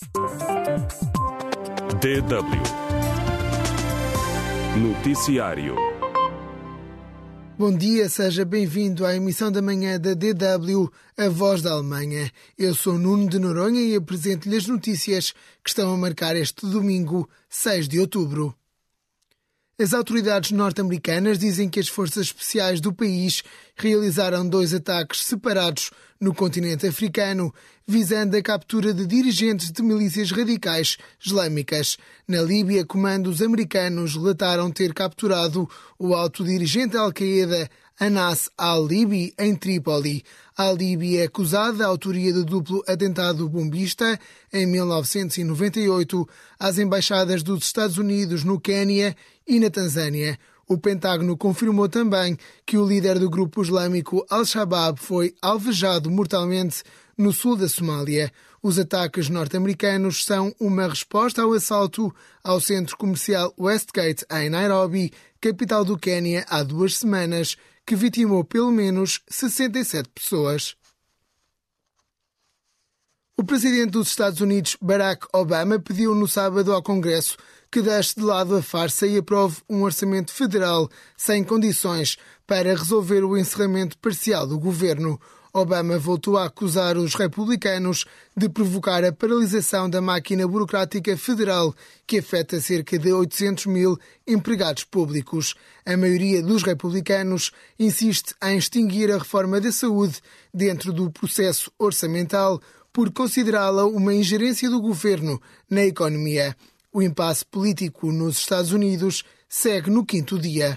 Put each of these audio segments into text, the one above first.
DW Noticiário. Bom dia, seja bem-vindo à emissão da manhã da DW, a voz da Alemanha. Eu sou Nuno de Noronha e apresento-lhe as notícias que estão a marcar este domingo, 6 de outubro. As autoridades norte-americanas dizem que as forças especiais do país realizaram 2 ataques separados no continente africano, visando a captura de dirigentes de milícias radicais islâmicas. Na Líbia, comandos americanos relataram ter capturado o alto dirigente da Al-Qaeda, Anas al-Libi, em Trípoli. Al-Libi é acusado da autoria do duplo atentado bombista em 1998 às embaixadas dos Estados Unidos no Quênia e na Tanzânia. O Pentágono confirmou também que o líder do grupo islâmico Al-Shabaab foi alvejado mortalmente no sul da Somália. Os ataques norte-americanos são uma resposta ao assalto ao centro comercial Westgate, em Nairobi, capital do Quênia, há 2 semanas, que vitimou pelo menos 67 pessoas. O presidente dos Estados Unidos, Barack Obama, pediu no sábado ao Congresso que deixe de lado a farsa e aprove um orçamento federal sem condições para resolver o encerramento parcial do governo. Obama voltou a acusar os republicanos de provocar a paralisação da máquina burocrática federal, que afeta cerca de 800 mil empregados públicos. A maioria dos republicanos insiste em extinguir a reforma da saúde dentro do processo orçamental por considerá-la uma ingerência do governo na economia. O impasse político nos Estados Unidos segue no 5º dia.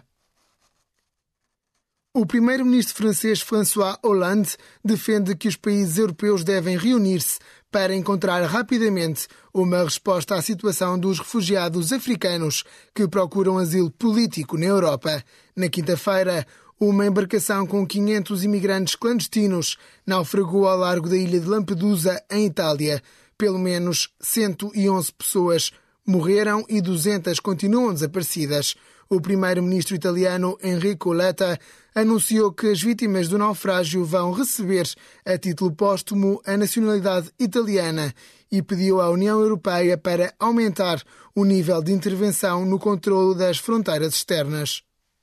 O primeiro-ministro francês François Hollande defende que os países europeus devem reunir-se para encontrar rapidamente uma resposta à situação dos refugiados africanos que procuram asilo político na Europa. Na quinta-feira, uma embarcação com 500 imigrantes clandestinos naufragou ao largo da ilha de Lampedusa, em Itália. Pelo menos 111 pessoas morreram e 200 continuam desaparecidas. O primeiro-ministro italiano Enrico Letta anunciou que as vítimas do naufrágio vão receber, a título póstumo, a nacionalidade italiana e pediu à União Europeia para aumentar o nível de intervenção no controlo das fronteiras externas.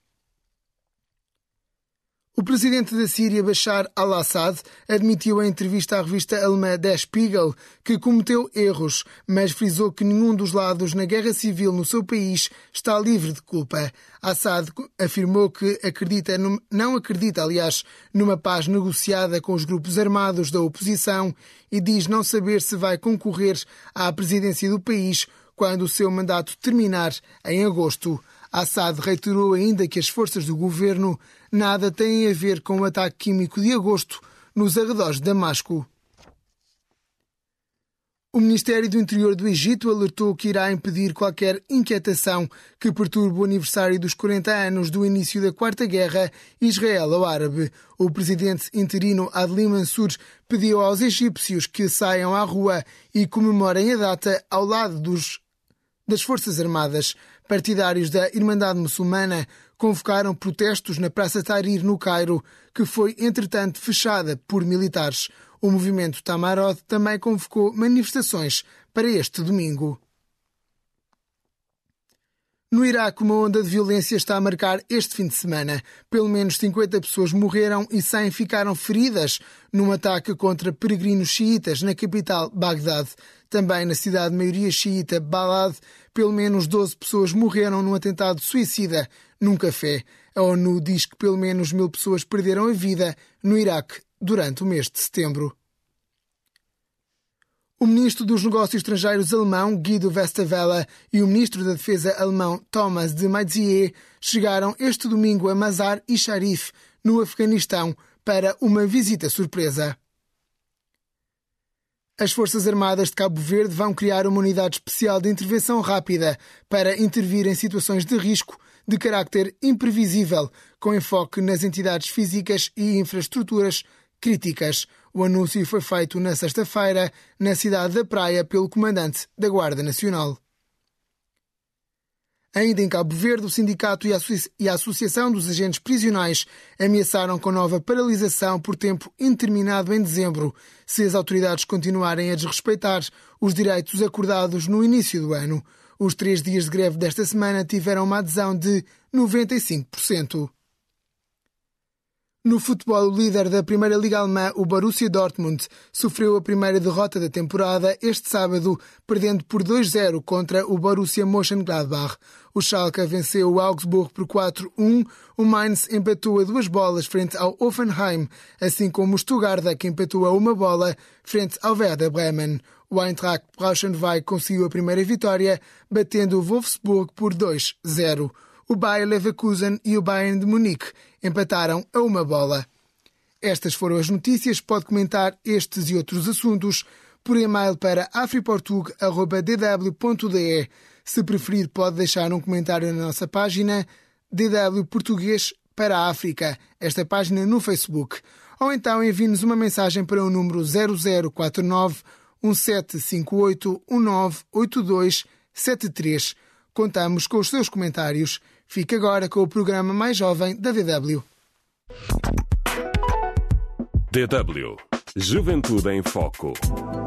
O presidente da Síria, Bashar al-Assad, admitiu em entrevista à revista alemã Der Spiegel que cometeu erros, mas frisou que nenhum dos lados na guerra civil no seu país está livre de culpa. Assad afirmou que não acredita, numa paz negociada com os grupos armados da oposição e diz não saber se vai concorrer à presidência do país quando o seu mandato terminar em agosto. Assad reiterou ainda que as forças do governo nada têm a ver com o ataque químico de agosto nos arredores de Damasco. O Ministério do Interior do Egito alertou que irá impedir qualquer inquietação que perturbe o aniversário dos 40 anos do início da Quarta Guerra Israelo-Árabe. O presidente interino Adli Mansur pediu aos egípcios que saiam à rua e comemorem a data ao lado das Forças Armadas. Partidários da Irmandade Muçulmana convocaram protestos na Praça Tahrir, no Cairo, que foi, entretanto, fechada por militares. O movimento Tamarod também convocou manifestações para este domingo. No Iraque, uma onda de violência está a marcar este fim de semana. Pelo menos 50 pessoas morreram e 100 ficaram feridas num ataque contra peregrinos xiitas na capital, Bagdade. Também na cidade de maioria xiita, Balad, pelo menos 12 pessoas morreram num atentado suicida num café. A ONU diz que pelo menos 1000 pessoas perderam a vida no Iraque durante o mês de setembro. O ministro dos Negócios Estrangeiros alemão, Guido Westerwelle, e o ministro da Defesa alemão, Thomas de Maizière, chegaram este domingo a Mazar-e-Sharif, no Afeganistão, para uma visita surpresa. As Forças Armadas de Cabo Verde vão criar uma unidade especial de intervenção rápida para intervir em situações de risco de carácter imprevisível, com enfoque nas entidades físicas e infraestruturas críticas. O anúncio foi feito na sexta-feira, na cidade da Praia, pelo comandante da Guarda Nacional. Ainda em Cabo Verde, o sindicato e a Associação dos Agentes Prisionais ameaçaram com nova paralisação por tempo indeterminado em dezembro, se as autoridades continuarem a desrespeitar os direitos acordados no início do ano. Os 3 dias de greve desta semana tiveram uma adesão de 95%. No futebol, o líder da Primeira Liga Alemã, o Borussia Dortmund, sofreu a primeira derrota da temporada este sábado, perdendo por 2-0 contra o Borussia Mönchengladbach. O Schalke venceu o Augsburg por 4-1, o Mainz empatou a 2 bolas frente ao Hoffenheim, assim como o Stuttgart, que empatou a 1 bola frente ao Werder Bremen. O Eintracht Braunschweig conseguiu a primeira vitória, batendo o Wolfsburg por 2-0. O Bayer Leverkusen e o Bayern de Munique empataram a 1 bola. Estas foram as notícias. Pode comentar estes e outros assuntos por e-mail para afriportug@dw.de. Se preferir, pode deixar um comentário na nossa página DW Português para a África, esta página no Facebook. Ou então envie-nos uma mensagem para o número 0049 1758 1982 73. Contamos com os seus comentários. Fique agora com o programa mais jovem da DW. DW. Juventude em Foco.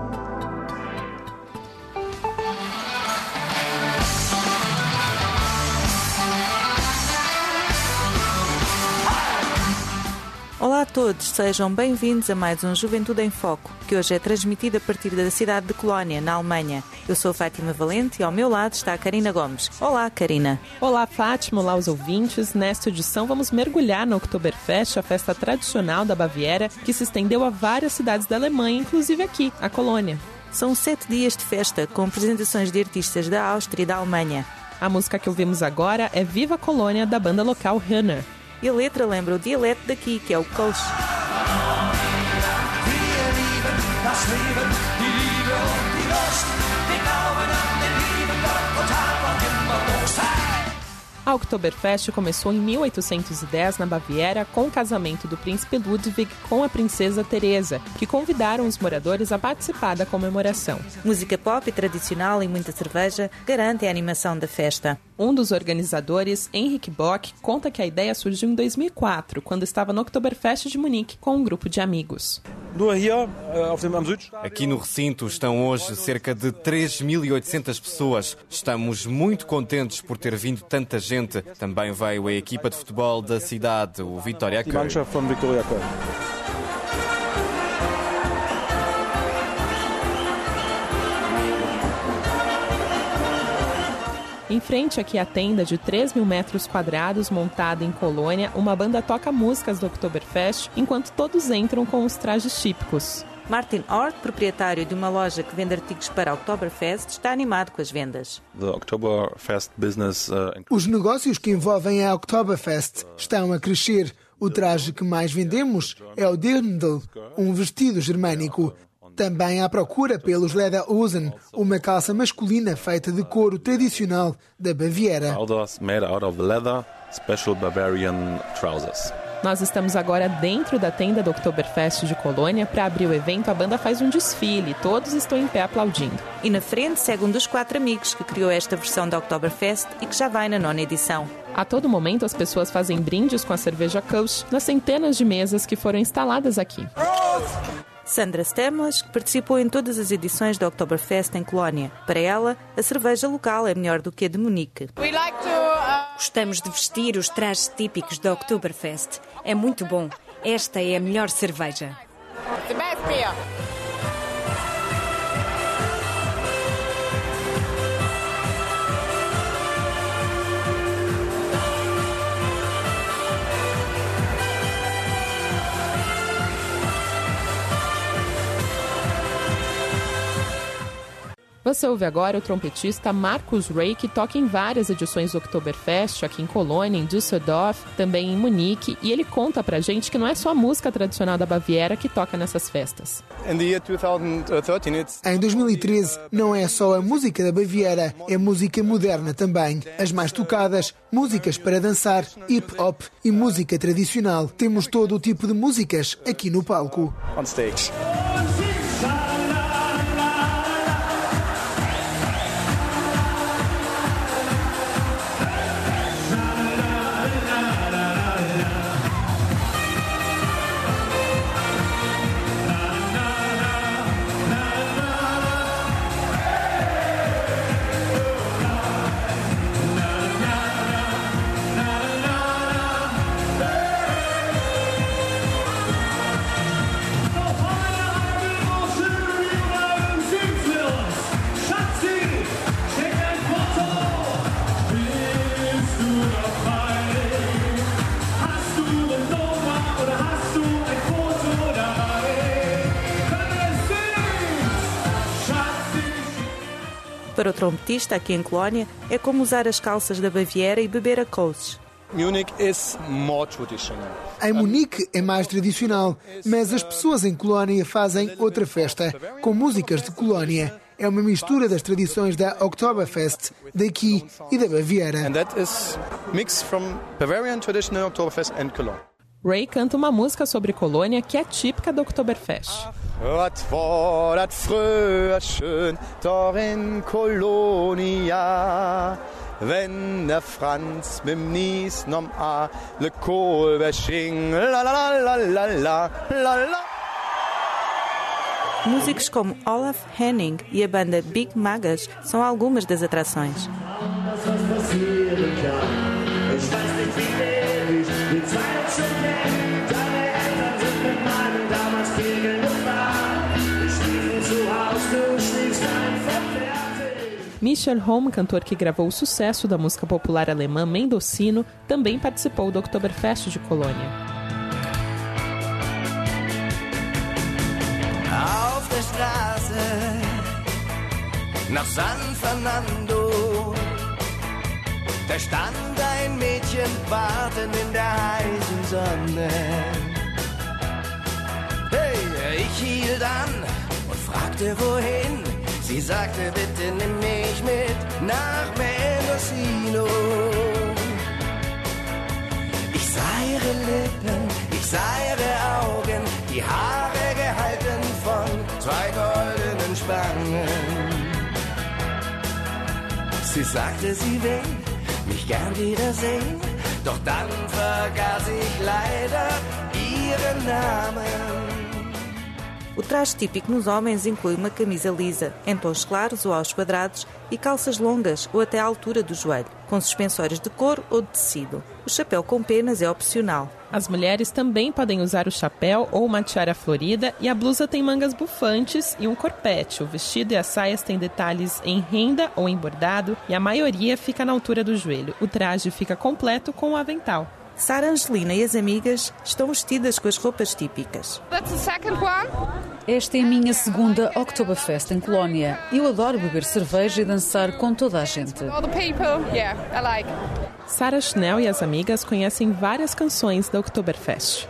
Olá a todos, sejam bem-vindos a mais um Juventude em Foco, que hoje é transmitido a partir da cidade de Colónia, na Alemanha. Eu sou Fátima Valente e ao meu lado está a Karina Gomes. Olá, Karina. Olá, Fátima. Olá, os ouvintes. Nesta edição vamos mergulhar no Oktoberfest, a festa tradicional da Baviera, que se estendeu a várias cidades da Alemanha, inclusive aqui, a Colônia. São 7 dias de festa, com apresentações de artistas da Áustria e da Alemanha. A música que ouvimos agora é Viva Colônia, da banda local Hörner. E a letra lembra o dialeto daqui, que é o Kölsch. A Oktoberfest começou em 1810 na Baviera com o casamento do príncipe Ludwig com a princesa Teresa, que convidaram os moradores a participar da comemoração. Música pop tradicional e muita cerveja garantem a animação da festa. Um dos organizadores, Henrik Bock, conta que a ideia surgiu em 2004, quando estava no Oktoberfest de Munique com um grupo de amigos. Aqui no recinto estão hoje cerca de 3.800 pessoas. Estamos muito contentes por ter vindo tanta gente. Também veio a equipa de futebol da cidade, o Vitória Köln. Em frente aqui à tenda de 3.000 metros quadrados montada em Colônia, uma banda toca músicas do Oktoberfest enquanto todos entram com os trajes típicos. Martin Hort, proprietário de uma loja que vende artigos para a Oktoberfest, está animado com as vendas. Os negócios que envolvem a Oktoberfest estão a crescer. O traje que mais vendemos é o Dirndl, um vestido germânico. Também há procura pelos Lederhosen, uma calça masculina feita de couro tradicional da Baviera. Nós estamos agora dentro da tenda do Oktoberfest de Colônia. Para abrir o evento, a banda faz um desfile. Todos estão em pé aplaudindo. E na frente segue um dos 4 amigos que criou esta versão da Oktoberfest e que já vai na 9ª edição. A todo momento, as pessoas fazem brindes com a cerveja Kölsch nas centenas de mesas que foram instaladas aqui. Sandra Stemlas, que participou em todas as edições da Oktoberfest em Colónia. Para ela, a cerveja local é melhor do que a de Munique. Gostamos de vestir os trajes típicos da Oktoberfest. É muito bom. Esta é a melhor cerveja. Você ouve agora o trompetista Marcus Ray, que toca em várias edições do Oktoberfest, aqui em Colônia, em Düsseldorf, também em Munique, e ele conta pra gente que não é só a música tradicional da Baviera que toca nessas festas. Em 2013, não é só a música da Baviera, é música moderna também. As mais tocadas, músicas para dançar, hip-hop e música tradicional. Temos todo o tipo de músicas aqui no palco. On stage. Para o trompetista, aqui em Colónia, é como usar as calças da Baviera e beber a Kölsch. Munich is more traditional. Em Munique é mais tradicional, mas as pessoas em Colónia fazem outra festa, com músicas de Colónia. É uma mistura das tradições da Oktoberfest, daqui e da Baviera. And that is mix from Bavarian traditional Oktoberfest and Cologne. Ray canta uma música sobre Colônia que é típica da Oktoberfest. Wat war dat früher schön, doch in Kolonia. Wenn der Franz mit'm Nies nom a le Kolbe sching, la la la la la la la la. Músicos como Olaf Henning e a banda Big Magas são algumas das atrações. Michel Holm, cantor que gravou o sucesso da música popular alemã Mendocino, também participou do Oktoberfest de Colônia. Auf der Straße nach San Fernando, da stand ein Mädchen warten in der heißen Sonne. Hey, ich hielt an und fragte wohin. Sie sagte, bitte nimm mich mit nach Mendocino. Ich sah ihre Lippen, ich sah ihre Augen, die Haare gehalten von 2 goldenen Spangen. Sie sagte, sie will mich gern wiedersehen, doch dann vergaß ich leider ihren Namen. O traje típico nos homens inclui uma camisa lisa, em tons claros ou aos quadrados, e calças longas ou até à altura do joelho, com suspensórios de couro ou de tecido. O chapéu com penas é opcional. As mulheres também podem usar o chapéu ou uma tiara florida, e a blusa tem mangas bufantes e um corpete. O vestido e as saias têm detalhes em renda ou em bordado, e a maioria fica na altura do joelho. O traje fica completo com o avental. Sara Angelina e as amigas estão vestidas com as roupas típicas. Esta é a minha segunda Oktoberfest em Colónia. Eu adoro beber cerveja e dançar com toda a gente. Sarah Schnell e as amigas conhecem várias canções da Oktoberfest.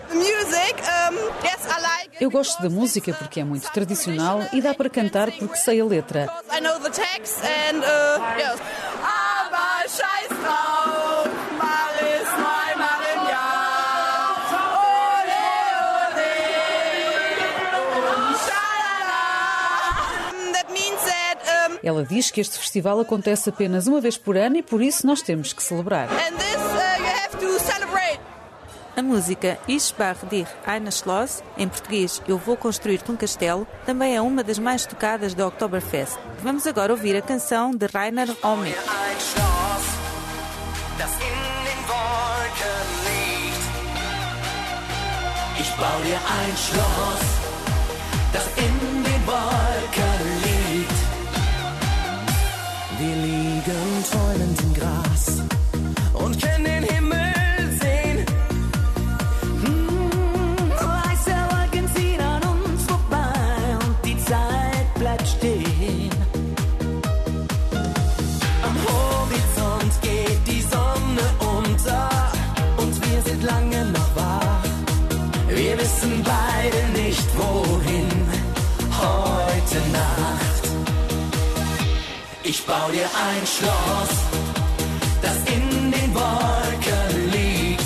Eu gosto da música porque é muito tradicional e dá para cantar porque sei a letra. Ela diz que este festival acontece apenas uma vez por ano e por isso nós temos que celebrar. A música Ich baue dir ein Schloss, em português Eu vou construir-te um castelo, também é uma das mais tocadas da Oktoberfest. Vamos agora ouvir a canção de Rainer Hommig. Ich baue dir ein Schloss, das in den Wolken liegt. Wir liegen träumend im Gras und können den Himmel sehen. Weiße Wolken ziehen an uns vorbei und die Zeit bleibt stehen. Am Horizont geht die Sonne unter und wir sind lange noch wach. Wir wissen beide nicht wohin heute Nacht. Ich baue dir ein Schloss, das in den Wolken liegt.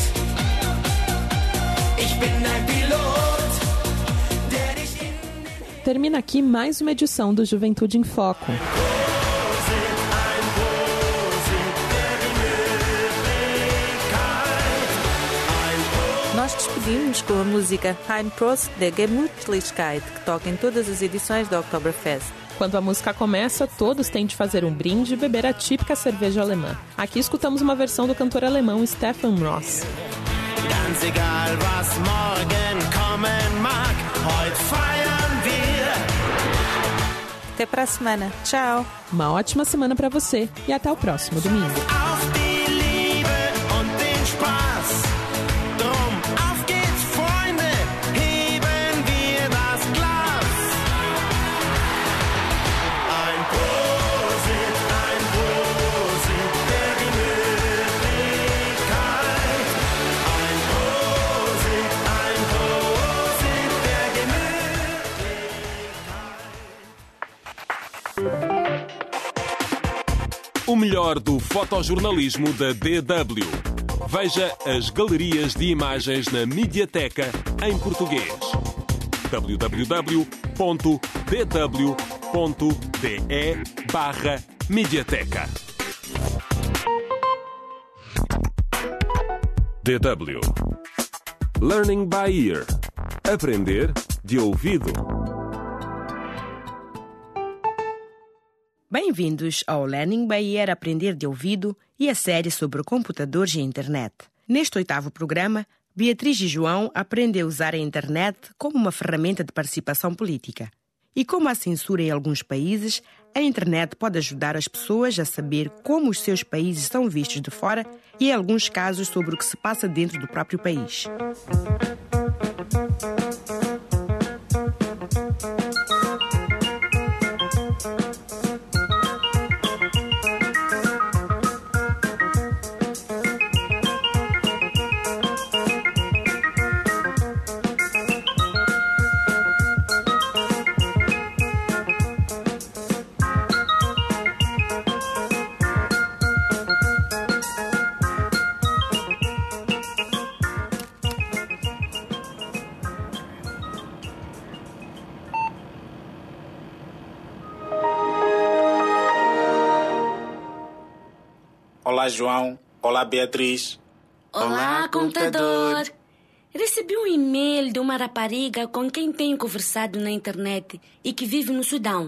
Ich bin ein Pilot, der dich in den... Termina aqui mais uma edição do Juventude em Foco. Nós despedimos com a música Ein Prost der Gemütlichkeit, que toca em todas as edições da Oktoberfest. Quando a música começa, todos têm de fazer um brinde e beber a típica cerveja alemã. Aqui escutamos uma versão do cantor alemão Stefan Ross. Ganz egal was morgen kommen mag, heute feiern wir. Até para a semana. Tchau! Uma ótima semana para você e até o próximo domingo. Auf die Liebe und den Spaß. Drum auf geht's, Freunde, heben wir das Glas. Ein Prosit O melhor do fotojornalismo da DW. Veja as galerias de imagens na Mediateca em português. www.dw.de/mediateca. DW. Learning by ear. Aprender de ouvido. Bem-vindos ao Learning by Ear Aprender de Ouvido e a série sobre computadores e internet. Neste 8º programa, Beatriz e João aprendem a usar a internet como uma ferramenta de participação política. E como há censura em alguns países, a internet pode ajudar as pessoas a saber como os seus países são vistos de fora e, em alguns casos, sobre o que se passa dentro do próprio país. Olá, João. Olá, Beatriz. Olá, computador. Recebi um e-mail de uma rapariga com quem tenho conversado na internet e que vive no Sudão.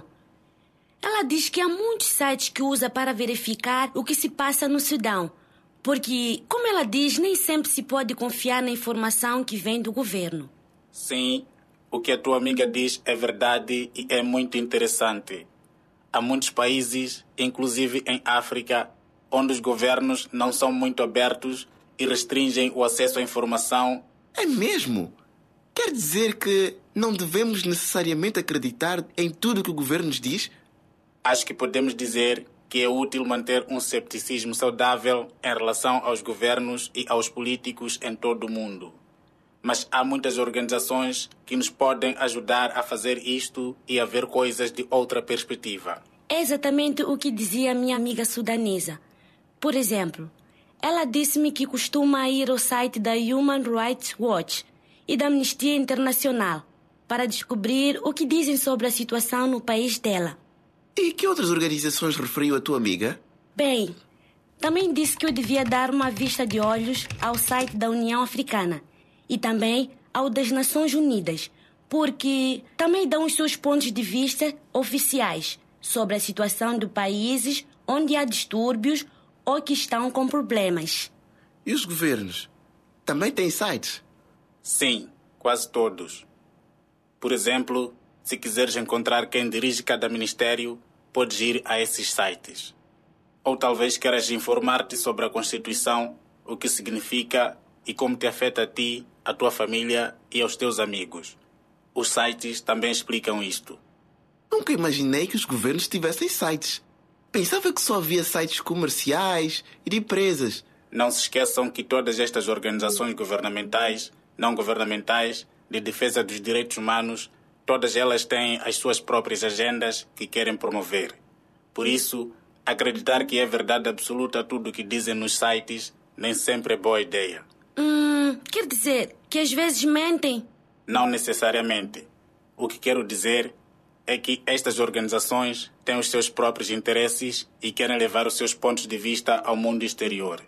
Ela diz que há muitos sites que usa para verificar o que se passa no Sudão, porque, como ela diz, nem sempre se pode confiar na informação que vem do governo. Sim, o que a tua amiga diz é verdade e é muito interessante. Há muitos países, inclusive em África, onde os governos não são muito abertos e restringem o acesso à informação. É mesmo? Quer dizer que não devemos necessariamente acreditar em tudo o que o governo nos diz? Acho que podemos dizer que é útil manter um cepticismo saudável em relação aos governos e aos políticos em todo o mundo. Mas há muitas organizações que nos podem ajudar a fazer isto e a ver coisas de outra perspectiva. É exatamente o que dizia a minha amiga sudanesa. Por exemplo, ela disse-me que costuma ir ao site da Human Rights Watch e da Amnistia Internacional para descobrir o que dizem sobre a situação no país dela. E que outras organizações referiu a tua amiga? Bem, também disse que eu devia dar uma vista de olhos ao site da União Africana e também ao das Nações Unidas, porque também dão os seus pontos de vista oficiais sobre a situação de países onde há distúrbios ou que estão com problemas. E os governos? Também têm sites? Sim, quase todos. Por exemplo, se quiseres encontrar quem dirige cada ministério, podes ir a esses sites. Ou talvez queiras informar-te sobre a Constituição, o que significa e como te afeta a ti, a tua família e aos teus amigos. Os sites também explicam isto. Nunca imaginei que os governos tivessem sites. Pensava que só havia sites comerciais e de empresas. Não se esqueçam que todas estas organizações governamentais, não governamentais, de defesa dos direitos humanos, todas elas têm as suas próprias agendas que querem promover. Por isso, acreditar que é verdade absoluta tudo o que dizem nos sites nem sempre é boa ideia. Quer dizer que às vezes mentem? Não necessariamente. O que quero dizer é que estas organizações têm os seus próprios interesses e querem levar os seus pontos de vista ao mundo exterior.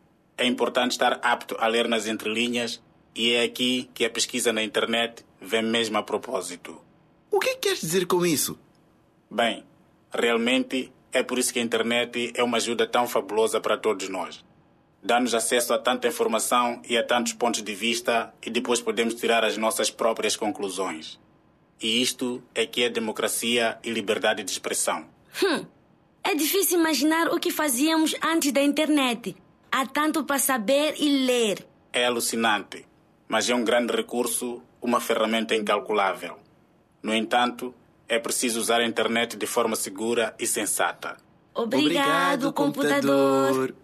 É importante estar apto a ler nas entrelinhas e é aqui que a pesquisa na internet vem mesmo a propósito. O que queres dizer com isso? Bem, realmente é por isso que a internet é uma ajuda tão fabulosa para todos nós. Dá-nos acesso a tanta informação e a tantos pontos de vista e depois podemos tirar as nossas próprias conclusões. E isto é que é democracia e liberdade de expressão. É difícil imaginar o que fazíamos antes da internet. Há tanto para saber e ler. É alucinante, mas é um grande recurso, uma ferramenta incalculável. No entanto, é preciso usar a internet de forma segura e sensata. Obrigado, computador.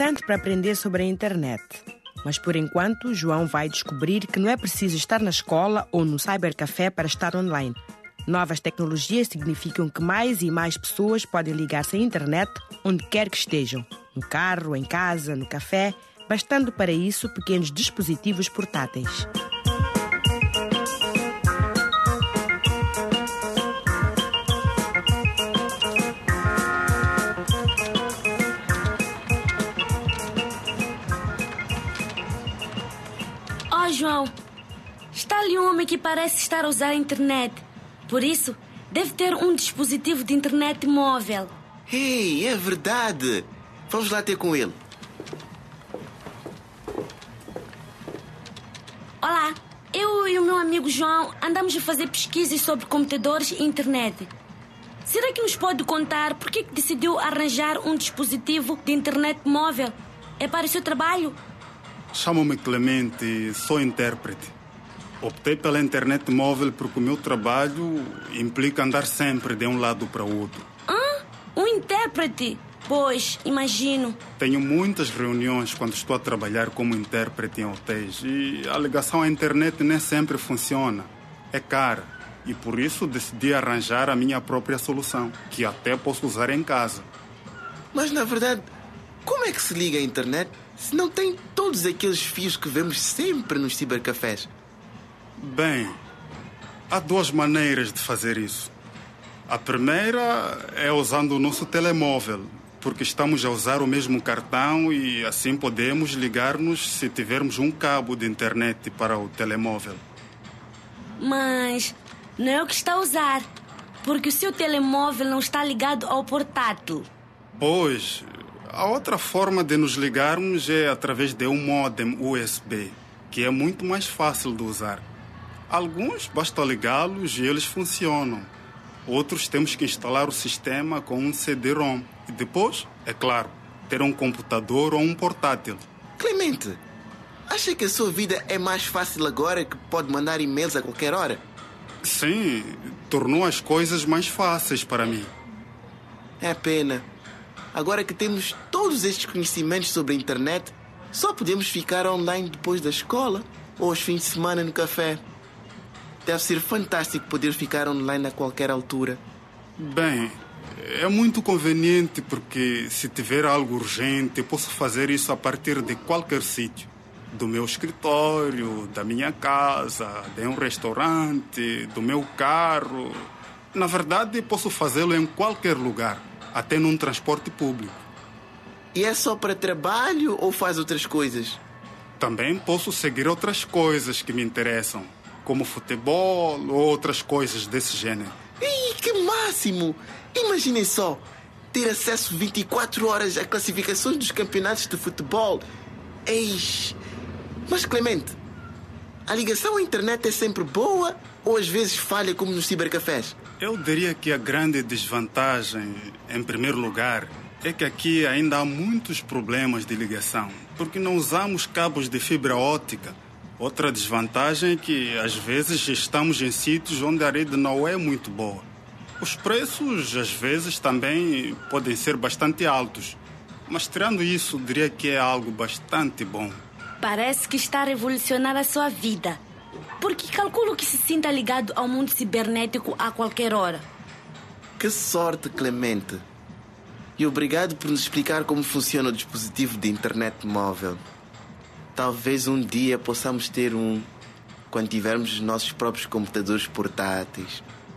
bastante para aprender sobre a internet. Mas, por enquanto, João vai descobrir que não é preciso estar na escola ou no cybercafé para estar online. Novas tecnologias significam que mais e mais pessoas podem ligar-se à internet onde quer que estejam. No carro, em casa, no café, bastando para isso pequenos dispositivos portáteis. Oh, João, está ali um homem que parece estar a usar a internet. Por isso, deve ter um dispositivo de internet móvel. Ei, é verdade! Vamos lá ter com ele. Olá, eu e o meu amigo João andamos a fazer pesquisas sobre computadores e internet. Será que nos pode contar por que decidiu arranjar um dispositivo de internet móvel? É para o seu trabalho? Chamo-me Clemente e sou intérprete. Optei pela internet móvel porque o meu trabalho implica andar sempre de um lado para o outro. Um intérprete? Pois, imagino. Tenho muitas reuniões quando estou a trabalhar como intérprete em hotéis e a ligação à internet nem sempre funciona. É cara e por isso decidi arranjar a minha própria solução, que até posso usar em casa. Mas, na verdade, como é que se liga à internet se não tem todos aqueles fios que vemos sempre nos cibercafés? Bem, há duas maneiras de fazer isso. A primeira é usando o nosso telemóvel, porque estamos a usar o mesmo cartão e assim podemos ligar-nos se tivermos um cabo de internet para o telemóvel. Mas não é o que está a usar, porque o seu telemóvel não está ligado ao portátil. Pois, a outra forma de nos ligarmos é através de um modem USB, que é muito mais fácil de usar. Alguns basta ligá-los e eles funcionam. Outros temos que instalar o sistema com um CD-ROM. E depois, é claro, ter um computador ou um portátil. Clemente, acha que a sua vida é mais fácil agora que pode mandar e-mails a qualquer hora? Sim, tornou as coisas mais fáceis para mim. É pena. Agora que temos todos estes conhecimentos sobre a internet, só podemos ficar online depois da escola ou aos fins de semana no café. Deve ser fantástico poder ficar online a qualquer altura. Bem, é muito conveniente porque se tiver algo urgente, eu posso fazer isso a partir de qualquer sítio. Do meu escritório, da minha casa, de um restaurante, do meu carro. Na verdade, posso fazê-lo em qualquer lugar, até num transporte público. E é só para trabalho ou faz outras coisas? Também posso seguir outras coisas que me interessam, como futebol ou outras coisas desse gênero. Ih, que máximo! Imaginem só, ter acesso 24 horas a classificações dos campeonatos de futebol. Eish! Mas, Clemente, a ligação à internet é sempre boa ou às vezes falha como nos cibercafés? Eu diria que a grande desvantagem, em primeiro lugar, é que aqui ainda há muitos problemas de ligação, porque não usamos cabos de fibra óptica. Outra desvantagem é que, às vezes, estamos em sítios onde a rede não é muito boa. Os preços, às vezes, também podem ser bastante altos. Mas, tirando isso, diria que é algo bastante bom. Parece que está a revolucionar a sua vida. Porque calculo que se sinta ligado ao mundo cibernético a qualquer hora. Que sorte, Clemente. E obrigado por nos explicar como funciona o dispositivo de internet móvel. Talvez um dia possamos ter um, quando tivermos os nossos próprios computadores portáteis.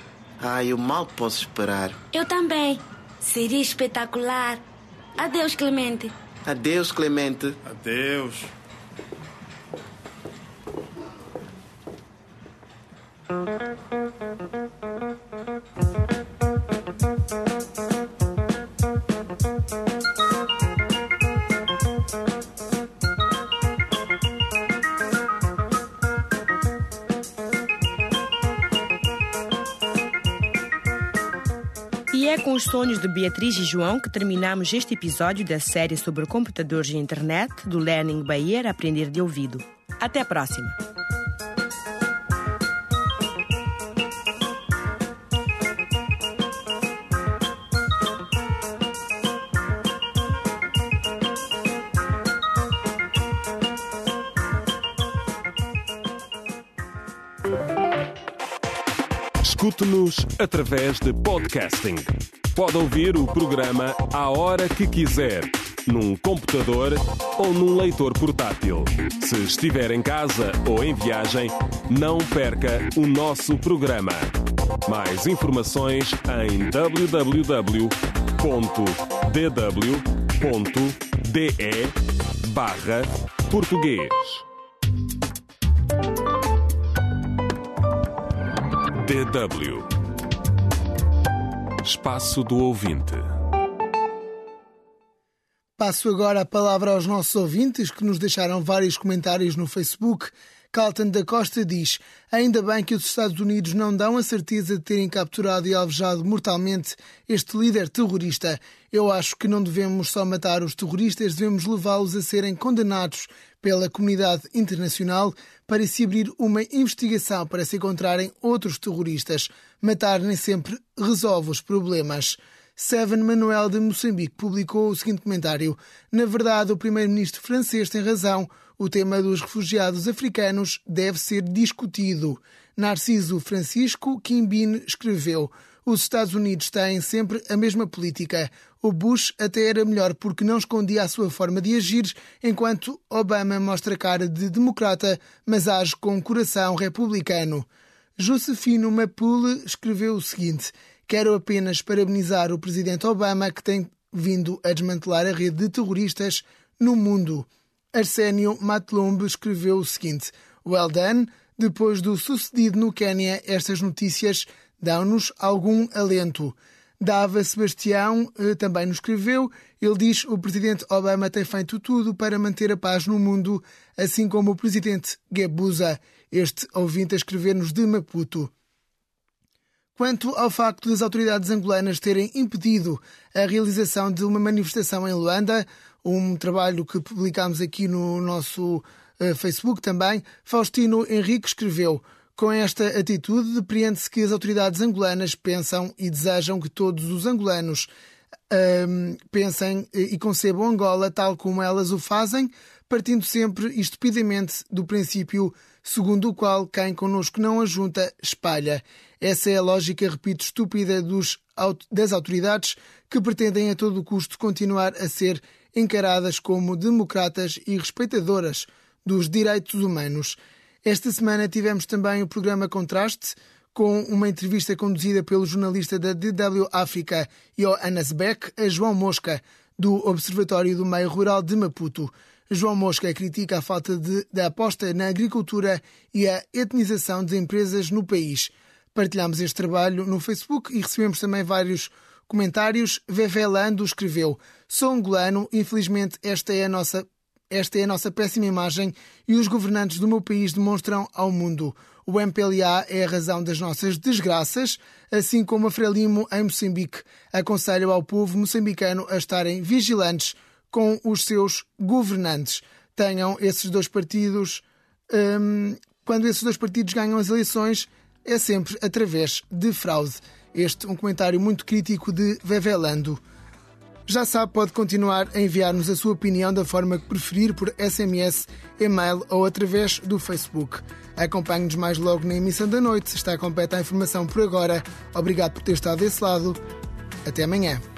Eu mal posso esperar. Eu também. Seria espetacular. Adeus, Clemente. Adeus, Clemente. Adeus. E é com os sonhos de Beatriz e João que terminamos este episódio da série sobre computadores e internet do Learning by Ear Aprender de Ouvido. Até a próxima! Escute-nos através de podcasting. Pode ouvir o programa à hora que quiser, num computador ou num leitor portátil. Se estiver em casa ou em viagem, não perca o nosso programa. Mais informações em www.dw.de/português. DW Espaço do Ouvinte. Passo agora a palavra aos nossos ouvintes que nos deixaram vários comentários no Facebook. Carlton da Costa diz: ainda bem que os Estados Unidos não dão a certeza de terem capturado e alvejado mortalmente este líder terrorista. Eu acho que não devemos só matar os terroristas, devemos levá-los a serem condenados pela comunidade internacional para se abrir uma investigação para se encontrarem outros terroristas. Matar nem sempre resolve os problemas. Seven Manuel de Moçambique publicou o seguinte comentário: na verdade, o primeiro-ministro francês tem razão. O tema dos refugiados africanos deve ser discutido. Narciso Francisco Quimbin escreveu: os Estados Unidos têm sempre a mesma política. O Bush até era melhor porque não escondia a sua forma de agir, enquanto Obama mostra cara de democrata, mas age com coração republicano. Josefino Mapule escreveu o seguinte: quero apenas parabenizar o presidente Obama, que tem vindo a desmantelar a rede de terroristas no mundo. Arsénio Matlumbe escreveu o seguinte: well done. Depois do sucedido no Quênia, estas notícias dão-nos algum alento. Dava Sebastião também nos escreveu. Ele diz: o presidente Obama tem feito tudo para manter a paz no mundo, assim como o presidente Guebuza. Este ouvinte a escrever-nos de Maputo. Quanto ao facto das autoridades angolanas terem impedido a realização de uma manifestação em Luanda, um trabalho que publicámos aqui no nosso Facebook também, Faustino Henrique escreveu: com esta atitude, depreende-se que as autoridades angolanas pensam e desejam que todos os angolanos pensem e concebam Angola tal como elas o fazem, partindo sempre e estupidamente do princípio segundo o qual quem connosco não ajunta, espalha. Essa é a lógica, repito, estúpida das autoridades que pretendem a todo custo continuar a ser encaradas como democratas e respeitadoras dos direitos humanos. Esta semana tivemos também o programa Contraste, com uma entrevista conduzida pelo jornalista da DW África, Johannes Beck, a João Mosca, do Observatório do Meio Rural de Maputo. João Mosca critica a falta de aposta na agricultura e a etnização de empresas no país. Partilhamos este trabalho no Facebook e recebemos também vários comentários. Vevé Lando escreveu: sou angolano, infelizmente esta é a nossa péssima imagem e os governantes do meu país demonstram ao mundo. O MPLA é a razão das nossas desgraças, assim como a Frelimo em Moçambique. Aconselho ao povo moçambicano a estarem vigilantes com os seus governantes. Tenham esses dois partidos... quando esses dois partidos ganham as eleições, é sempre através de fraude. Este um comentário muito crítico de Vevé Lando. Já sabe, pode continuar a enviar-nos a sua opinião da forma que preferir por SMS, e-mail ou através do Facebook. Acompanhe-nos mais logo na emissão da noite. Está completa a informação por agora. Obrigado por ter estado desse lado. Até amanhã.